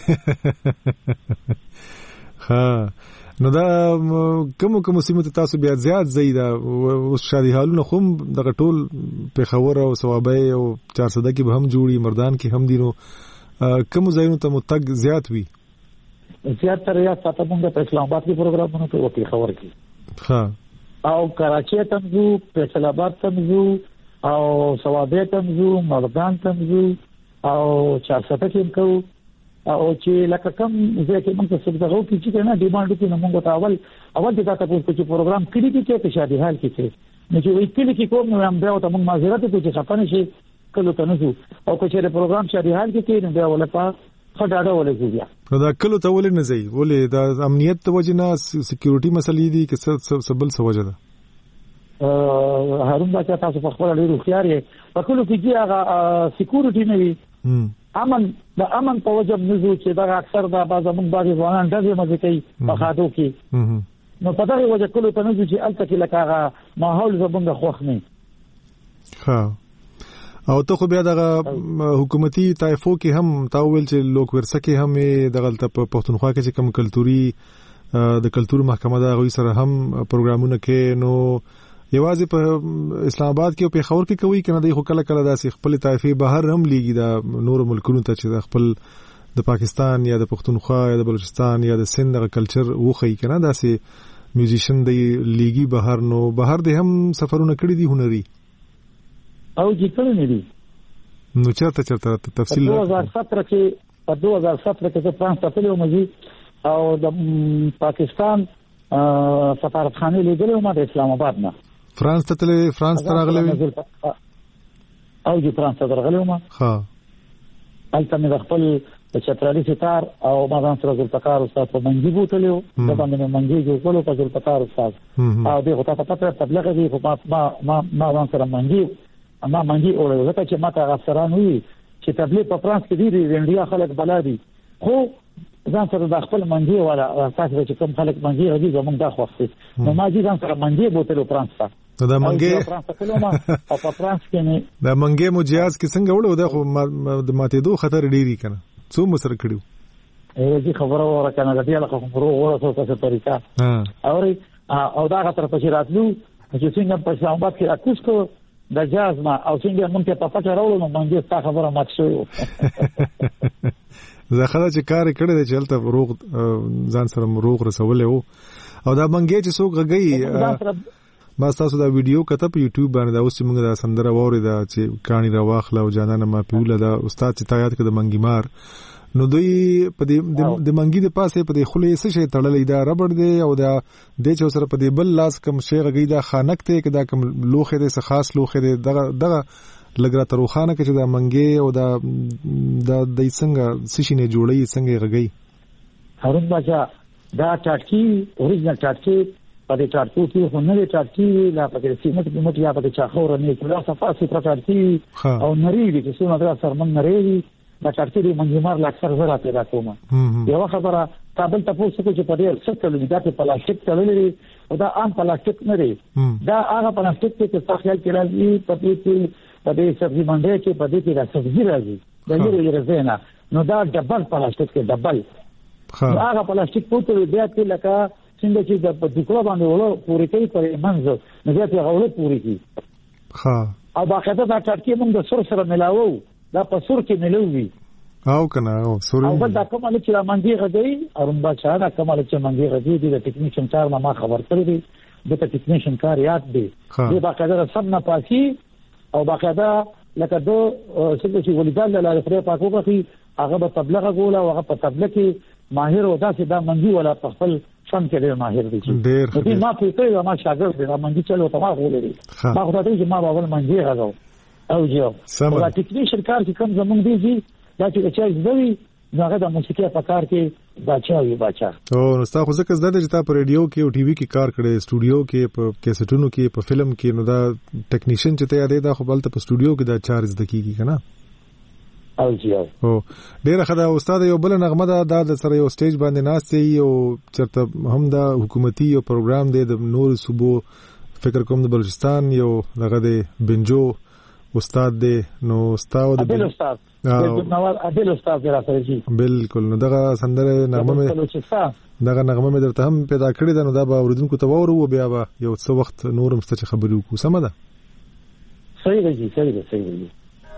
ها نو دا کوم کوم سیمه تاسو بیا زیات زیاده او شادي حالونه خو دغه ټول په خبر او ثوابه او چار صده کې به هم جوړي مردان کې هم دینو کوم ځایونو ته متګ زیات وي زیات تر یا تاسو موږ په اسلام آباد کې پروګرامونه کوو په خبر کې ها او کراچي ته مزو فیصل آباد ته مزو او ثوابه ته مزو مردان ته مزو او چار صده کې کوو او چې لکه کوم ځکه موږ څه دغه کې چې نه ډیماند کې موږ ته اول اول د تاسو په چې پروګرام کړی دی چې شادي حال کې چې نو چې وی کلی کې کوم نو هم بیا ته موږ معذرت کوو چې خپانه شي کله ته نه شو او چې پروګرام شادي حال کې کې نو بیا ولته خداډه ولې کیږي نو دا کله ته ولې نه ځي ولې دا امنیت ته وجه نه سکیورټي مسلې دي کې سبل څه وجه ده هارون بچا تاسو په خپل ډیرو خيار یې په کله کې هغه سکیورټي نه وي امن د امن په وجه نزو چې دا اکثر د بازه موږ باندې ځوانان دغه مزه کوي په خادو کې نو په دغه وجه کله ته نزو چې الته کې لکه هغه ماحول زبنګ خوښ نه ها او ته خو بیا دغه حکومتي طایفو کې هم تا ویل چې لوک ورسه کې هم دغه په پښتونخوا کې چې کوم کلتوري د کلتور محکمه دا غوي سره هم پروګرامونه کې نو یوازې په اسلام آباد کې او په خور کې کوي کنه د خو کله کله داسې خپل طایفي بهر هم لیږي د نور ملکونو ته چې د خپل د پاکستان یا د پښتونخوا یا د بلوچستان یا د سند د کلچر وخی کنه داسې میوزیشن دی لیږي بهر نو بهر د هم سفرونه کړی دي هنري او چې کړی نه دي نو چرته چرته تفصیل دو هزار سترہ کې په دو هزار سترہ کې فرانس ته تلو مزي او د پاکستان سفارتخانه لیدلو ما د اسلام آباد نه فرانس ته تللی فرانس ته راغلی او چې فرانس ته راغلی ما ها البته مې خپل چترالي ستار او ما ځان سره زلفقار استاد په منځي بوتلو دا باندې منځي جو کولو په زلفقار استاد او دغه ته پته تبلیغ دی خو ما ما ما ځان سره منځي ما منځي او ځکه چې ما ته افسران وي چې تبلیغ په فرانس کې دی د انډیا خلک بلادي خو ځان سره د خپل منځي ولا تاسو چې کوم خلک منځي راځي زموږ د خوښتي نو ما ځان سره منځي بوتلو فرانس ته دا منګي او په فرانس کې نه دا منګي مجاز کې څنګه وړو دا خو د ماتېدو خطر ډیری کنه څو مسر کړیو ایږي خبره وره کنه د دې لکه خبرو وره څه څه طریقه او او دا خطر په شراتلو چې څنګه په اسلام آباد کې اکوس کو د جاز ما او څنګه مونږ ته په پټه راوړو نو منګي تا خبره مات شوی زه خلا چې کار کړی دی چې هلته روغ ځان سره روغ رسولې وو او دا منګي چې څوک غږی ما تاسو دا ویډیو کته په یوټیوب باندې دا اوس موږ دا سندره ووري دا چې کہانی را واخله او جانانه ما پیوله دا استاد چې تایید کړه منګي مار نو دوی په دې د منګي د پاسه په دې خلې څه شي تړلې دا ربړ دی او دا د چا سره په دې بل لاس کم شي غږی دا خانک ته کدا کم لوخه دې څه خاص لوخه دې دغه دغه لګرا تروخانه کې چې دا منګي او دا د د څنګه سشینه جوړي څنګه غږی هارون بچا دا ټاټکی اوریجنل ټاټکی په دې ټاټکو کې هنري ټاټکی لا په دې سیمه کې مټیا په چاخور نه کړه صفه ستر ټاټکی او نری دي چې څونه درا سرمن نری دا ټاټکی د منځمار لا اکثر زرا پیدا کوم یو خبره کابل ته پوښتنه کوي چې په دې څه کولې دا په پلاستیک تړلې او دا عام پلاستیک نه دی دا هغه پلاستیک چې تاسو خیال کړئ په دې کې په دې سبزي باندې کې په دې کې دا سبزي راځي دا یو رزینا نو دا ډبل پلاستیک کې ډبل هغه پلاستیک په تو بیا ته لکه څنګه چې د ټوکړه باندې وله پوری کوي پر منځ نه بیا ته غوړه پوری کوي ها او باقاعده دا ټاټکی موږ د سر سره ملاوو دا په سر کې ملوي او کنه او سر او بل دا کومه چې منځي غږی او با چا دا کومه چې منځي غږی د ټیکنیشن کار ما خبر کړی دی د ټیکنیشن کار یاد دی دی باقاعده سب نه پاسي او باقاعده لکه دو څنګه چې ولیدل له لارې پرې پاکو کوي هغه په تبلیغ غوله او هغه په تبلیغ کې ماهر ودا چې دا منځي ولا په خپل شان کې ډېر ماهر دي چې دې ما په ته ما شاګرد دی ما منځي چلو ته ما غوړې ما خو ته چې ما باور منځي غاغو او جو او ټیکنیشن کار چې کوم زمونږ دی دا چې چې زوی هغه د موسیقي په کار کې بچا وي بچا او نو تاسو ځکه زده چې تاسو په رادیو کې او ټي وي کې کار کړی سټوډیو کې په کیسټونو کې په فلم کې نو دا ټیکنیشن چې ته یادې دا خو بلته په سټوډیو کې دا چارج دکېږي کنه او جی او ډیره خدا استاد یو بل نغمه دا د سره یو سټیج باندې ناشته او چرته هم دا حکومتي یو پروګرام دی د نور صوبو فکر کوم د بلوچستان یو دغه دی بنجو استاد دی نو استاد د بل استاد د نوار عادل استاد راځي جی بالکل نو دغه سندره نغمه مې دغه نغمه مې درته هم پیدا کړې ده نو دا به اوریدونکو ته وورو بیا به یو څه وخت نور هم څه خبرې وکړو سم ده صحیح دی صحیح دی صحیح دی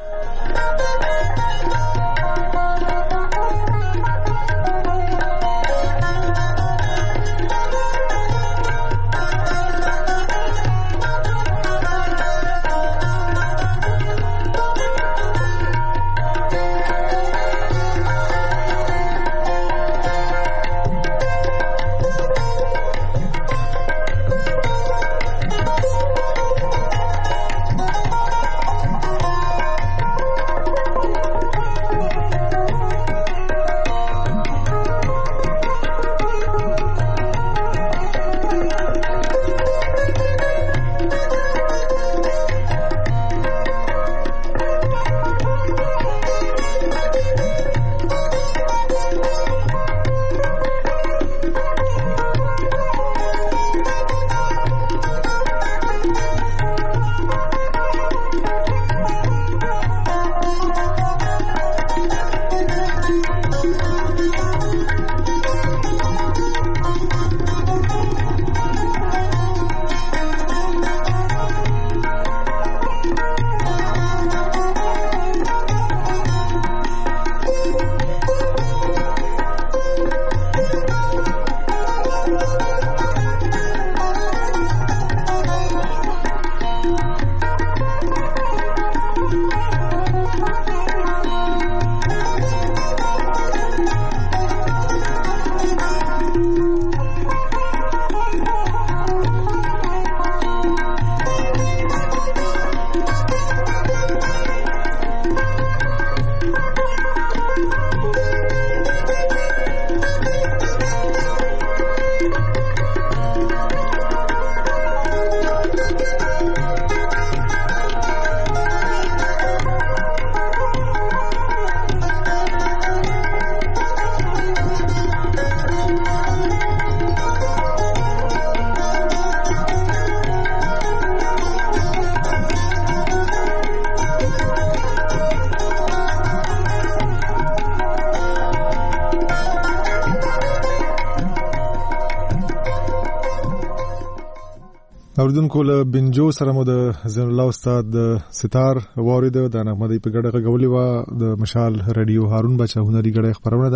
اوردونکو له بنجو سره مو د زین الله استاد د ستار وارد د نغمه دی په ګډه غولې وا د مشال رادیو هارون بچا هنري ګډه خبرونه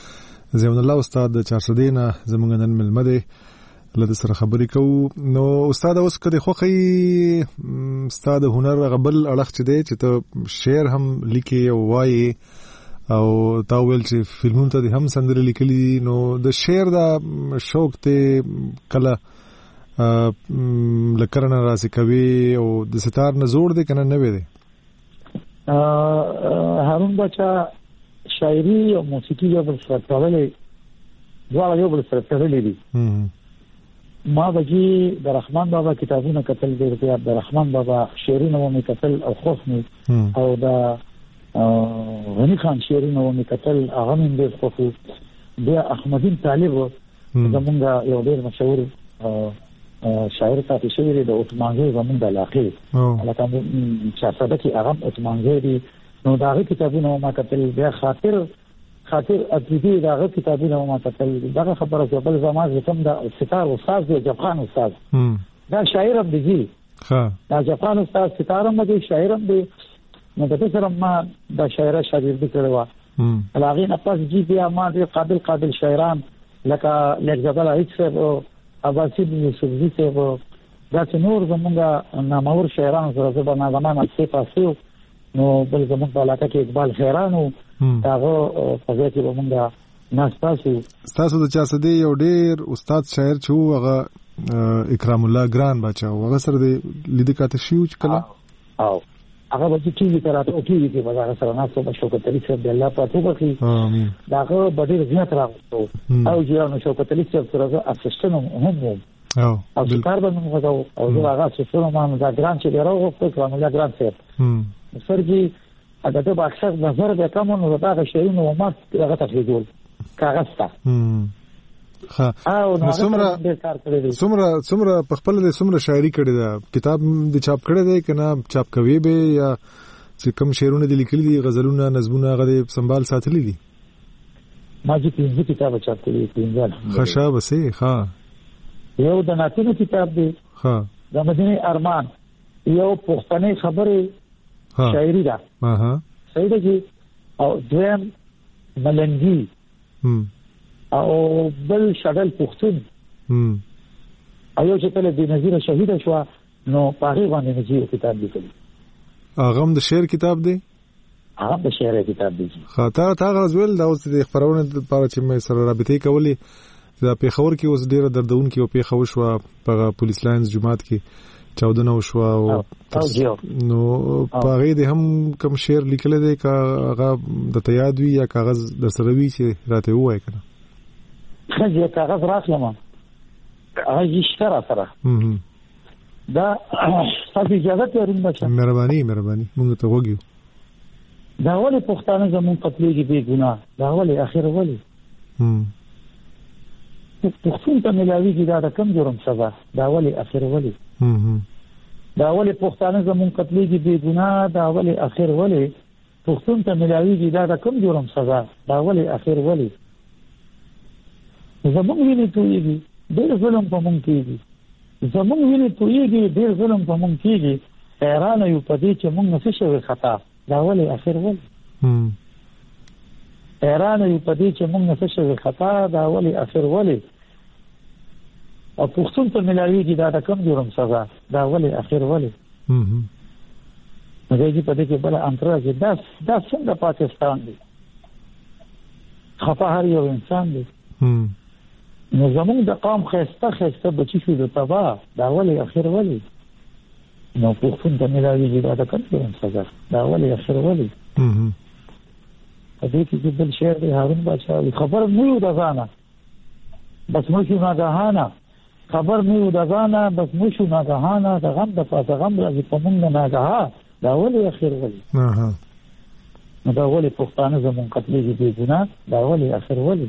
ده زین الله استاد د چارسو دینه زمونږ نن ملمه دی لته سره خبرې کوو نو استاد اوس کده خوخی استاد هنر غبل اړخ چي دی چې ته شعر هم لیکي او وایي او تا ویل چې فلمونو ته هم سندرې لیکلي نو د شعر دا شوق ته کله لکرنه راسي کوي او د ستار نه زوړ دي کنه نه وي دي هارون بچا شاعري او موسیقي یو بل سره تړلې دواړه یو بل سره تړلې دي. ما بجي د رحمان بابا کتابونه کتل دي، د عبدالرحمن بابا شعرونه مې کتل او خوښ مې، او د غنی خان شعرونه مې کتل هغه مې ډېر خوښ. بیا احمدین طالب زمونږ یو ډېر مشهور شاعر پاتې شوی دی د عثمانزی زمونږ د علاقې، لکه چارسده کې هغه عثمانزی دی، نو د هغه کتابونه ما کتل. بیا خاطر خاطر ادبي د هغه کتابونه ما کتل. دغه خبره چې بل زما کوم د ستار استاد دی، جبخان استاد، دا شاعر هم دی، دا جبخان استاد ستار هم دی، شاعر هم دی. نو د سره ما د شاعر شاګردي کړو، هغه نه پاس جی بیا ما ډېر قابل قابل شاعران لکه لکزبل عید صاحب او عباسی یوسفزي صاحب، دا چې نور زمونږ نامور شاعران سره زبر نازمان اکثر پاسیو. نو بل زمونږ په علاقه کې اقبال خیرانو هغه په ځای کې زمونږ ناس تاسو تاسو د چا سده یو ډېر استاد شاعر چې هغه اکرام الله ګران بچا هغه سره د لیدل کاته شیو چې کله او هغه به چې ټي وي تراته او ټي وي کې بازار سره ناسو په شوکت علي صاحب الله په توګه کې امين داغه بډې زیات راغلو او چې نو شوکت علي صاحب سره اسسټنټ هم هم او او کار به موږ غواړو او هغه اسسټنټ ما دا ګران چې راغو په کومه لا ګران صاحب سرګي اګه ته اکثر نظر به کوم نو دا شیونه و ما هغه تفیدول کاغذ تا ها نو څومره څومره څومره په خپل د څومره شاعري کړې ده، کتاب د چاپ کړی دی کنه چاپ کوي به یا چې کوم شعرونه د لیکلي دي غزلونه نظمونه هغه سنبال ساتلي دي؟ ما چې پنځه کتاب چاپ کړی پنځه خشا بسې ها یو د ناتینو کتاب دی ها د مدینه ارمان یو پښتني خبره شاعري ده ها صحیح ده او دویم ملنګي او بل شډل پښتون او یو چې کله د نذیر شهید شو نو پاره باندې نذیر کتاب لیکلی هغه د شعر کتاب دی، هغه د شعر کتاب دی. خاطر تا غوښول دا اوس د خبرونه لپاره چې مې سره رابطې کولې دا پیښور کې اوس ډیره دردون کې او پیښور شو په پولیس لاینز جماعت کې چودنه وشو او نو پاره دې هم کوم شعر لیکل دی کا هغه د تیاد وی یا کاغذ د سره وی چې راته وای کنه خځه کاغذ راخلم هغه اشترا سره دا تاسو اجازه لرئ بچا مهرباني مهرباني موږ ته وګیو دا ولې پښتانه زمون قتلېږي بے ګناه، دا ولې اخر ولې هم پښتون ته ملاويږي دا کم جرم سزا، دا ولې اخر ولې هم دا ولې پښتانه زمون قتلېږي بے ګناه، دا ولې اخر ولې پښتون ته ملاويږي دا کم جرم سزا، دا ولې اخر ولې زمون ویني تويږي ډېر ظلم په مونږ کېږي، زمون ویني تويږي ډېر ظلم په مونږ کېږي، حیران یو پدې چې مونږ نشي شوی خطا، دا ولې اخر ولې هم حیران یو پدې چې مونږ نشي شوی خطا، دا ولې اخر ولې او پښتون ته ملاويږي دا کم جرم سزا، دا ولې اخر ولې هم دغه پدې کې بل انتراج دا دا څنګه پاکستان دی، خطا هر یو انسان دی هم نو زمون د قوم خسته خسته بچی شو د تبا، دا ولې اخر ولې نو پښتون ته ملاويږي دا کم جرم سزا، دا ولې اخر ولې هم دې کې بل شعر دی هارون بچا خبر مې و د غانا بس مې شو ناګهانا، خبر مې و د غانا بس مې شو ناګهانا، د غم د پاسه غم راځي په مونږ ناګها، دا ولې اخر ولې اها نو دا ولې پښتانه زمون قتلېږي بے ګناه، دا ولې اخر ولې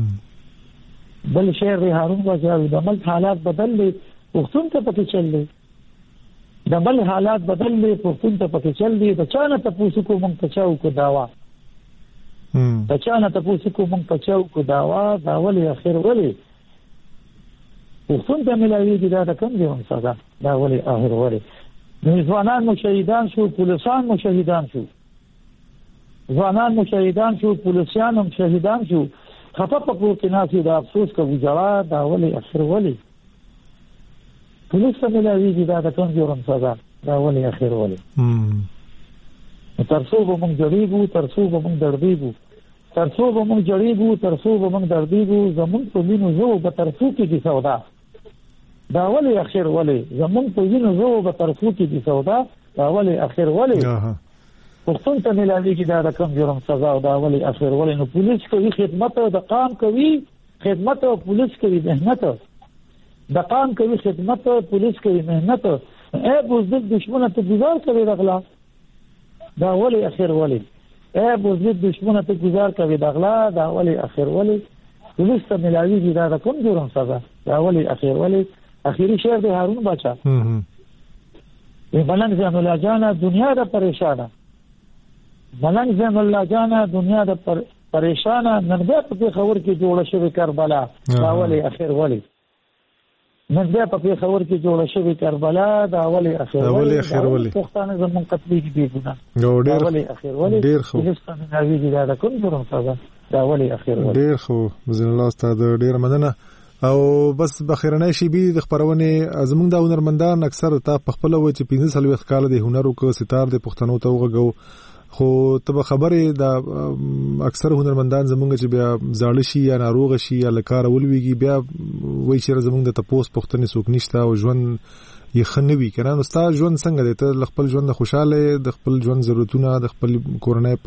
بل شعر دی هارون بچا د ملک حالات بدل دي پښتون ته پکې چل دي، د بل حالات بدل دي پښتون ته پکې چل دي، د چانه ته پوسو کو مونږ ته چاو کو داوا هم د چانه ته پوسو کو مونږ ته چاو کو داوا، دا ولې اخر ولې پښتون ته ملاويږي دا کم دی سزا، دا ولې اخر ولې نو ځوانان مشهیدان شو، پولیسان مشهیدان شو، ځوانان مشهیدان شو، پولیسان هم شهیدان شو، خطا په کور کې ناسي دا افسوس کوي جواب، دا ولې اخر ولې پولیس ته ملاويږي دا کم جرم سزا، دا ولې اخر ولې هم ترڅو به موږ جړېږو، ترڅو به موږ دردېږو، ترڅو به موږ جړېږو، ترڅو به موږ دردېږو، زمون په وینو زو به ترڅو کې دي سودا، دا ولې اخر ولې زمون په وینو زو به ترڅو کې دي سودا، دا ولې اخر ولې پښتون ته ملاویږي دا د کم جرم سزا او دا ولی اخر ولی نو پولیس کوي خدمت او د قام کوي خدمت او پولیس کوي مهنت د قام کوي خدمت او پولیس کوي مهنت اے بوزدل دشمنه ته گزار کوي دغلا دا ولی اخر ولی اے بوزدل دشمنه ته گزار کوي دغلا دا ولی اخر ولی پولیس ته ملاویږي دا د کم جرم سزا دا ولی اخر ولی اخیری شعر د هارون بچا ملنګ زین الله جانا دنیا د پریشانه ملنګ زین الله جانا دنیا د پر پریشانه نن بیا په خبر کې جوړه شوی کربلا دا ولی اخر ولی نن بیا په خبر کې جوړه شوی کربلا دا ولی اخر ولی اخر ولی پښتانه زمون قتلې دي ګنا دا ولی اخر ولی ډیر خو هندستان ناوی دا کوم جرم سزا دا ولی اخر ولی ډیر خو زین الله استاد ډیر مننه او بس بخیرنۍ شي به د خبرونه زمونږ د هنرمندان اکثر ته په خپل و چې پنځه سال وخت کال د هنر او ستار د پښتنو ته وغږو خو ته خبره د اکثر هنرمندان زمونږ چې بیا زاړه شي یا ناروغ شي یا لکار ولويږي بیا وای چې زمونږ د تپوس پښتنې څوک نشته او ژوند یې خنوي کنه نو ستاسو ژوند څنګه دی ته خپل ژوند خوشاله د خپل ژوند ضرورتونه د خپل کورنۍ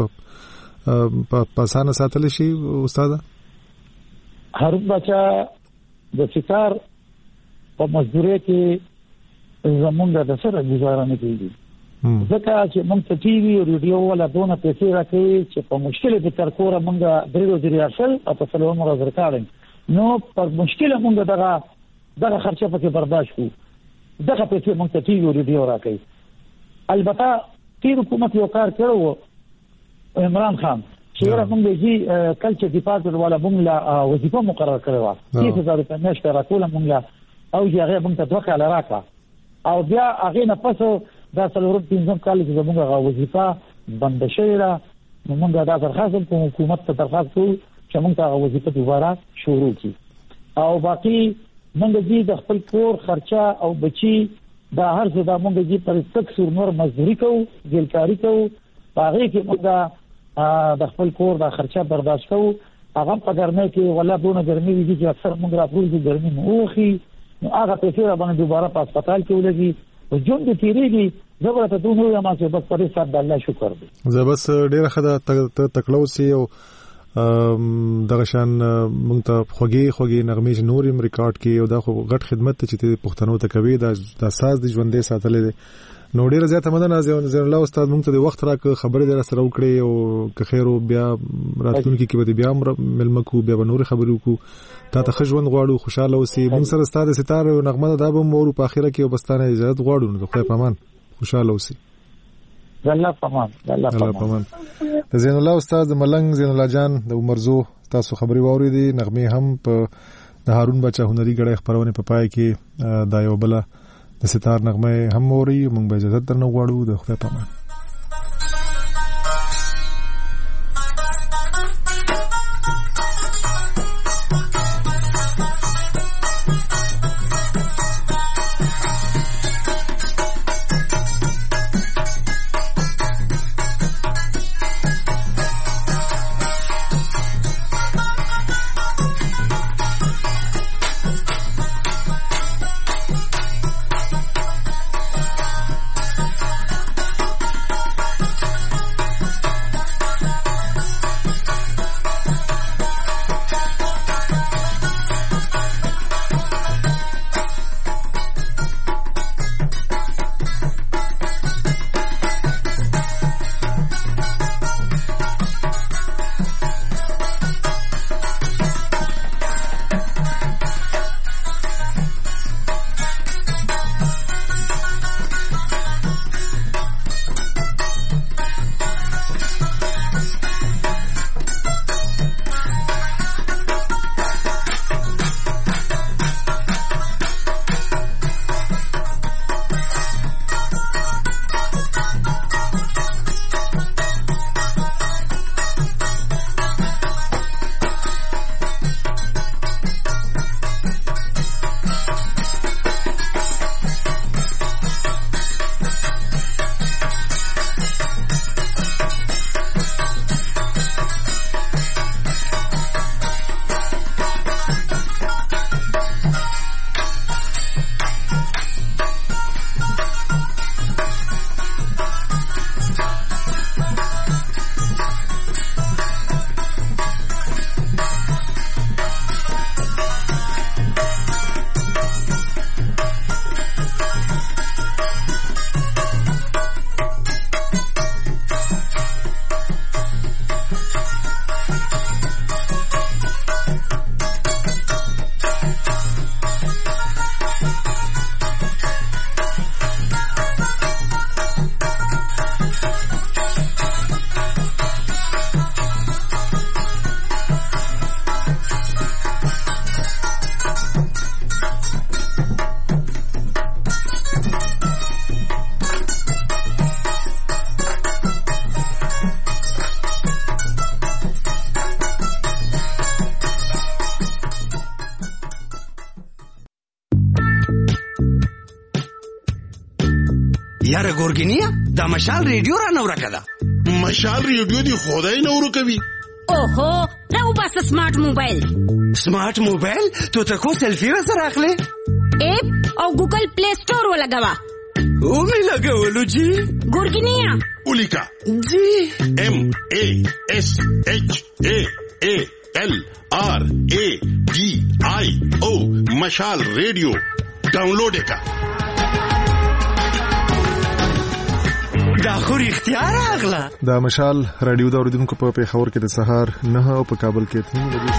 په پاسانه ساتل شي استاد هر بچا د ستار په مزدوري کې زمونږ د سره گزاره نه کیږي ځکه چې موږ ته ټي وي او ریډیو ولا دونه پیسې راکړي چې په مشکل به تر کوره موږ درې ورځې اصل او په څلور مره ورکړم نو په مشکل موږ دغه دغه خرچه پکې برداشت کوو دغه پیسې موږ ته ټي وي او ریډیو راکړي البته تیر حکومت یو کار کړو عمران خان چې موږ یې کلچر ډیپارټمنټ والا موږ لا وظیفه مقرر کړو چې څه زره په نشته راکول موږ او هغه موږ ته دوه کال راکړه او بیا هغه نه پسو دا څلور پنځم کال چې موږ وظیفه بند شوی را موږ دا درخواست کوم حکومت ته درخواست کوو چې موږ ته وظیفه دوباره شروع کړي او باقي موږ دې د خپل کور خرچه او بچي دا هر څه دا موږ دې پر تک سور نور مزدوري کوو ګلکاری کوو هغه کې موږ د خپل کور د خرچه برداشت کوو هغه په ګرمۍ کې ولا دونه ګرمي وي چې اکثر موږ راپورځو ګرمي نو خي نو هغه پیسې باندې دوباره په هسپتال کې ولګي او جون دې تیریږي زبر ته دونه یو ما چې بس پرې سات د الله شکر دې زه بس ډیره خدا تکلو سي او دغه شان مونږ ته خوږی خوږی نغمې نورم ریکارډ کې او دا خو غټ خدمت چې پښتنو ته کوي دا د ساز د ژوندې ساتلې نو ډیره زیاته مننه زین الله استاد مونږ ته د وخت راک خبرې در سره وکړې او که خیر او بیا راتلونکي کې به بیا ملمکو بیا نور خبرې وکړو تا ته ژوند غواړو خوشاله اوسې مونږ سره استاد ستاره او نغمه دا به مور په اخره کې وبستانه اجازه غواړو نو خدای پامان خوشاله اوسې الله پامان الله پامان د زین الله استاد د ملنګ زین الله جان د عمرزو تاسو خبري واورېدي نغمه هم په د هارون بچا هنري غړې خبرونه په پای کې دا یو بل د ستار نغمه هم اوري مونږ به اجازه درنه غواړو د خدای پامان یاره ګورګینیا دا مشال ریډیو را نو راکړه. مشال ریډیو دی خدای نو ورکوي. اوهو راو بس سمارټ موبایل. سمارټ موبایل ته ته کو سیلفي سره اخلي اپ او ګوګل پلی سٹور ولګوا. او می لګولو جی ګورګینیا ولیکا جی ام ا اس اچ ا ا ال آر ا ډي آی او مشال ریډیو ډاونلوډ کا. دا خو اختیار اغلا. دا مشال رادیو دا اوریدونکو په پیښور کې د سهار نه او په کابل کې اته بجې.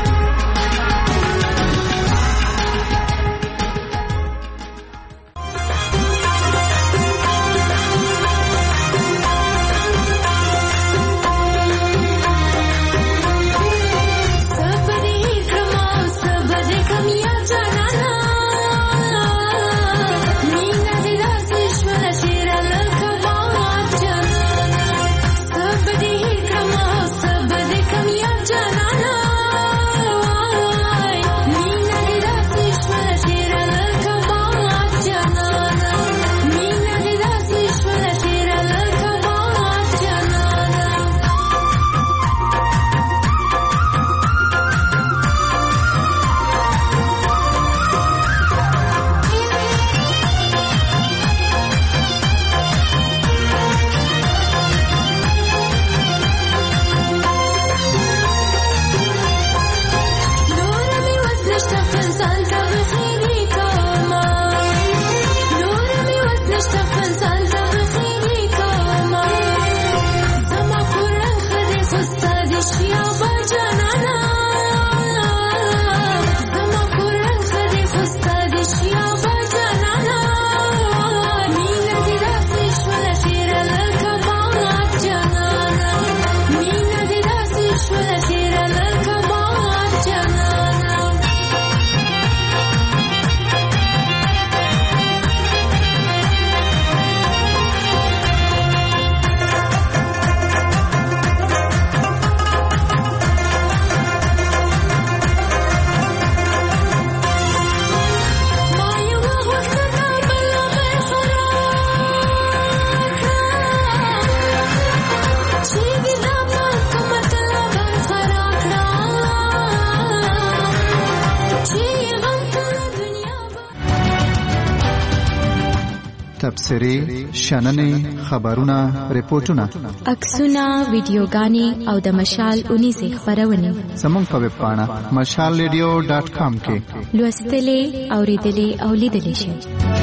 تبصرې، شننې، خبرونه، ریپورتونه، عکسونه، ویډیوګانې او د مشال اونیزې خبرونه زموږ په ویب پاڼه مشال ریډیو ډاټ کام کې لوستلې، اوریدلې او لیدلې شئ.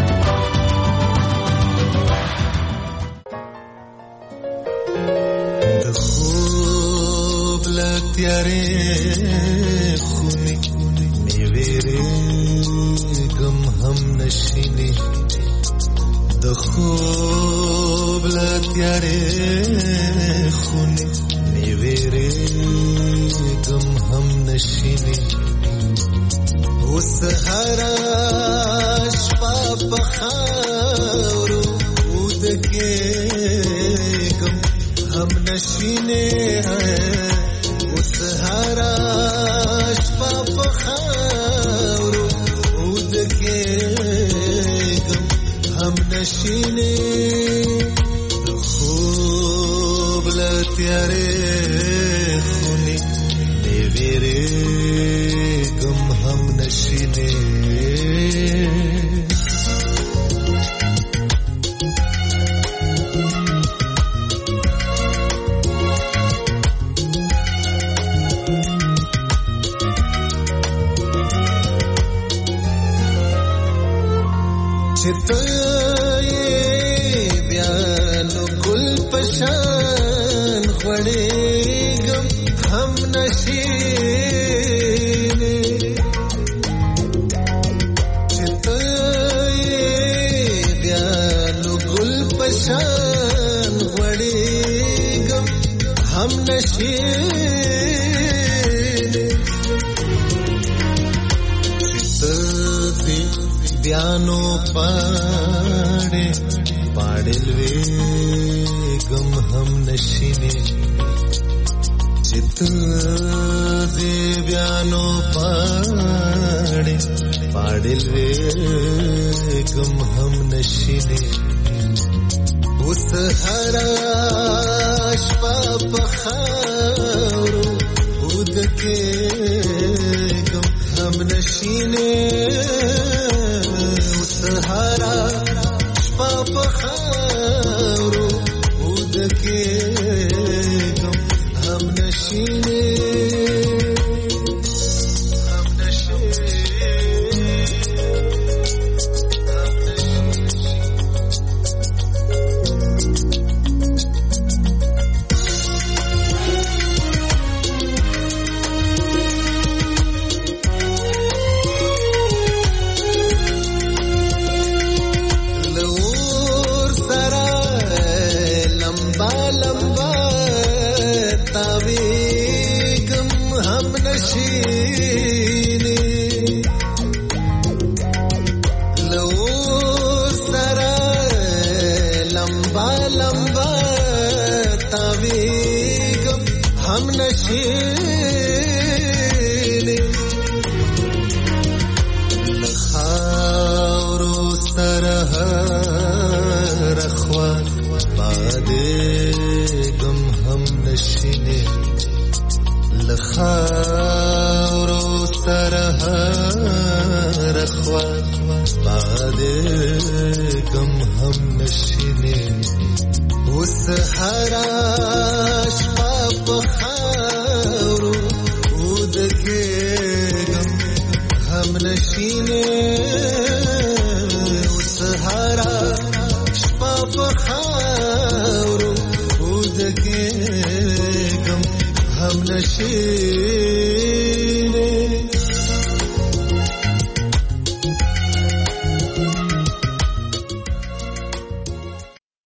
د خوب لتیارې خونې نیویرې غم هم نشینې. د خوب لتیارې خونې نیویرې غم هم نشینې. اوس هره شپه په خاورو ودکېږم هم نشینې. اوس هره شپه په خاورو ودکېږم هم نشینې. د خوب لتیارې خونې نیویرېږم هم نشینې. چې ته بیا نو ګل پشان غوړېږم هم نشینې. چې ته بیا نو ګل پشان غوړېږم هم نشینې. چې ته بیانو پاڑے پاڑل وے غم هم نشینے. چت دے بیانو پاڑے پاڑل وے غم هم نشینے. اوس هرا شپه په خاورو ودکېږم هم نشینې اوس هرا شپه په خاورو ودکېږم هم نشینې I'm not sure